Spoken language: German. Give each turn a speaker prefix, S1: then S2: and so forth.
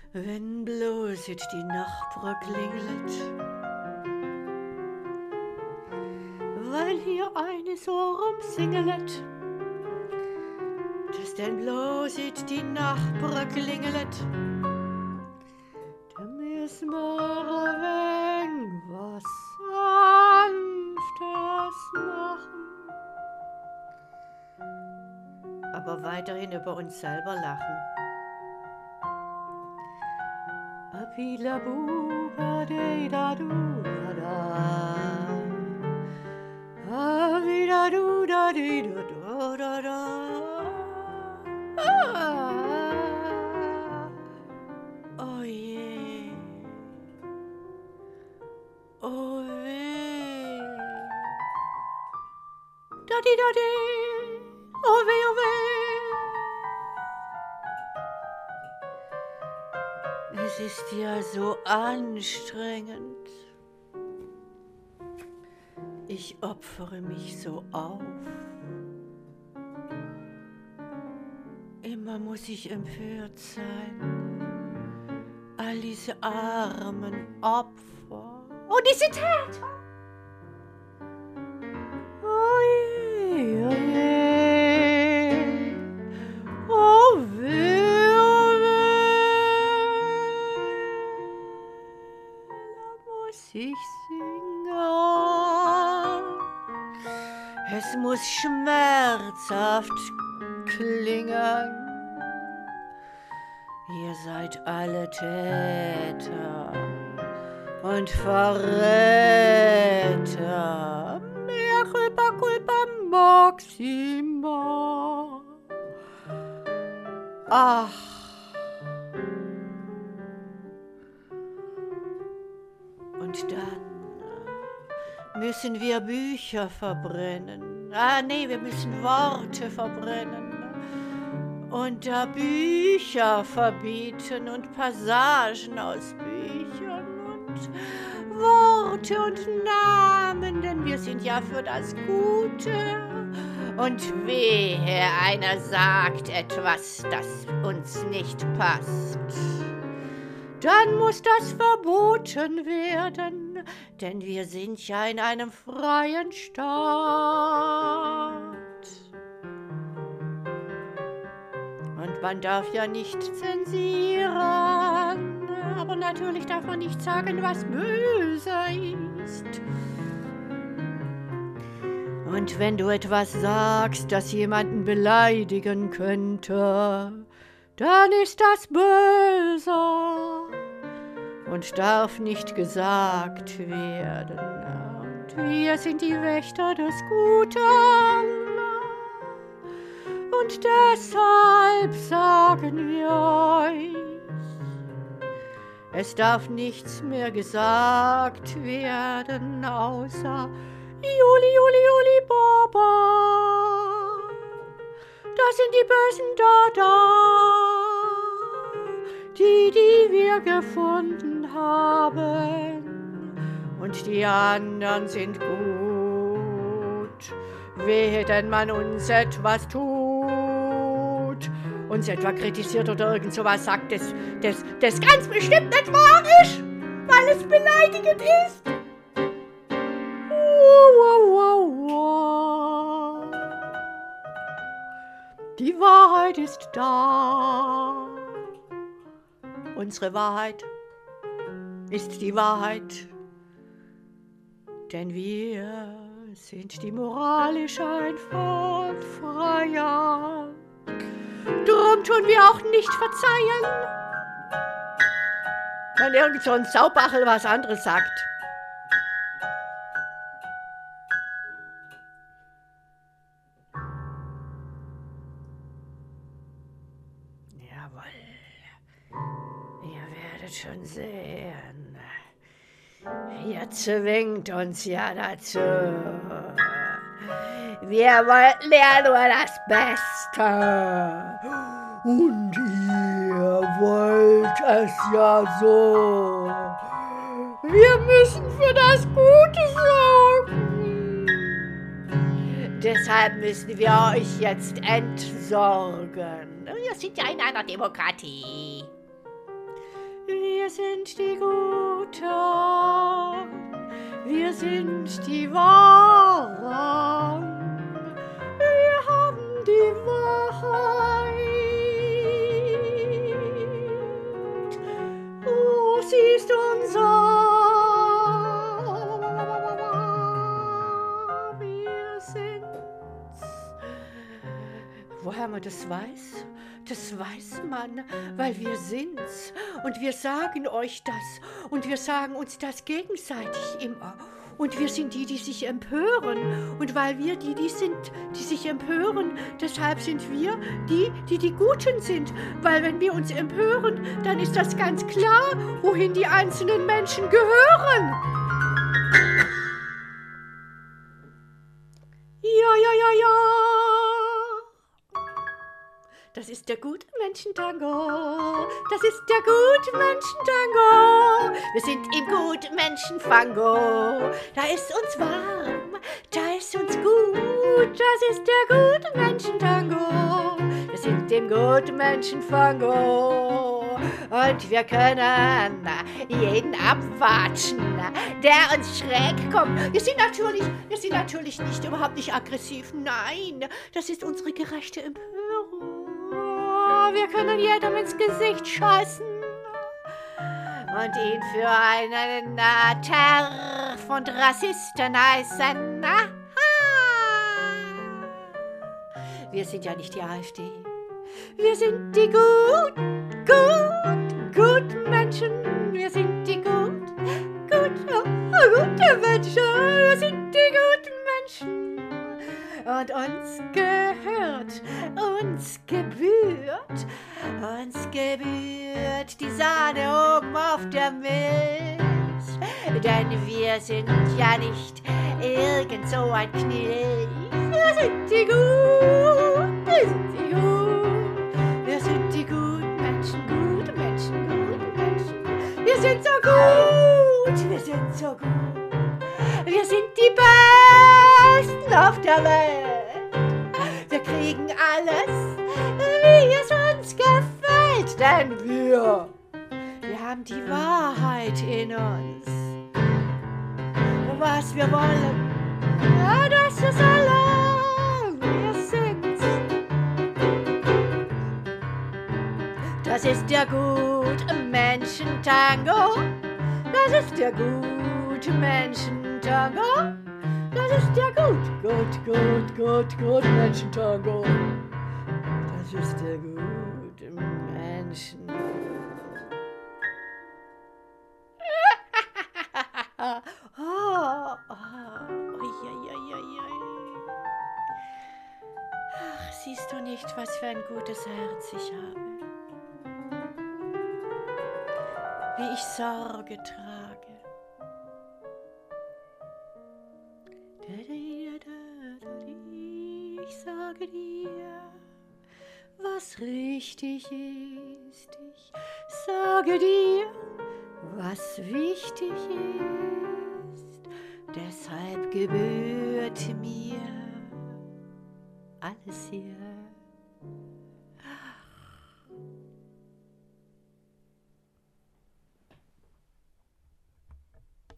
S1: wenn bloß it die Nachbar klingelt, weil hier eine so rumsingelet, dass denn bloß it die Nachbar klingelt, da müssen wir ein wenig was Sanftes machen, aber weiterhin über uns selber lachen. Oh je, oh weh, da-di-da-di, oh weh, oh weh. Es ist ja so anstrengend. Ich opfere mich so auf. Immer muss ich empört sein. All diese armen Opfer. Und diese Täter. Oh je, oh je. Oh weh, oh weh. Da muss ich singen. Es muss schmerzhaft klingen. Ihr seid alle Täter und Verräter. Mea culpa, culpa maxima. Ach. Und dann müssen wir Bücher verbrennen. Nee, wir müssen Worte verbrennen. Und da Bücher verbieten und Passagen aus Büchern und Worte und Namen, denn wir sind ja für das Gute. Und wehe, einer sagt etwas, das uns nicht passt. Dann muss das verboten werden, denn wir sind ja in einem freien Staat. Und man darf ja nicht zensieren, aber natürlich darf man nicht sagen, was böse ist. Und wenn du etwas sagst, das jemanden beleidigen könnte, dann ist das böse und darf nicht gesagt werden. Und wir sind die Wächter des Guten. Und deshalb sagen wir euch, es darf nichts mehr gesagt werden, außer Juli, Juli, Juli, Baba. Das sind die Bösen da, die wir gefunden haben. Und die anderen sind gut, wehe, denn man uns etwas tut. Uns etwa kritisiert oder irgend sowas sagt, das ganz bestimmt nicht wahr ist, weil es beleidigend ist. Die Wahrheit ist da. Unsere Wahrheit ist die Wahrheit, denn wir sind die moralisch einwandfreier. Drum tun wir auch nicht verzeihen, wenn irgend so ein Saubachel was anderes sagt. Jawohl, ihr werdet schon sehen. Ihr zwingt uns ja dazu. Wir wollten ja nur das Beste. Und ihr wollt es ja so. Wir müssen für das Gute sorgen. Deshalb müssen wir euch jetzt entsorgen. Wir sind ja in einer Demokratie. sind die Guten, wir sind die Wahren, wir haben die Wahrheit. Oh, sie ist unser, wir sind's. Woher man das weiß? Das weiß man, weil wir sind's. Und wir sagen euch das. Und wir sagen uns das gegenseitig immer. Und wir sind die, die sich empören. Und weil wir die sind, die sich empören, deshalb sind wir die, die Guten sind. Weil wenn wir uns empören, dann ist das ganz klar, wohin die einzelnen Menschen gehören. Ja, ja, ja, ja. Das ist der Gutmenschentango. Das ist der Gutmenschentango. Wir sind im Gutmenschenfango. Da ist uns warm, da ist uns gut. Das ist der Gutmenschentango. Wir sind im Gutmenschenfango. Und wir können jeden abwatschen, der uns schräg kommt. Wir sind natürlich überhaupt nicht aggressiv. Nein, das ist unsere gerechte Empörung. Wir können jedem ins Gesicht scheißen und ihn für einen Terf und Rassisten heißen. Wir sind ja nicht die AfD. Wir sind die guten Menschen. Wir sind die guten Menschen. Wir sind die guten Menschen. Und uns gehört, uns gebührt die Sahne oben auf der Milch. Denn wir sind ja nicht irgend so ein Knilch. Wir sind die Guten, wir sind die Guten. Wir sind die guten Menschen, gute Menschen, gute Menschen. Wir sind so gut, wir sind so gut. Wir sind die Besten auf der Welt. Wir kriegen alles, wie es uns gefällt, denn wir haben die Wahrheit in uns. Was wir wollen, ja, das ist alle, wir sind's. Das ist der Gutmenschentango. Das ist der Gutmenschentango. Das ist der Gutmenschentango. Das ist der Gutmenschen. Ach, siehst du nicht, was für ein gutes Herz ich habe? Wie ich Sorge trage. Ich sage dir, was richtig ist. Ich sage dir, was wichtig ist. Deshalb gebührt mir alles hier.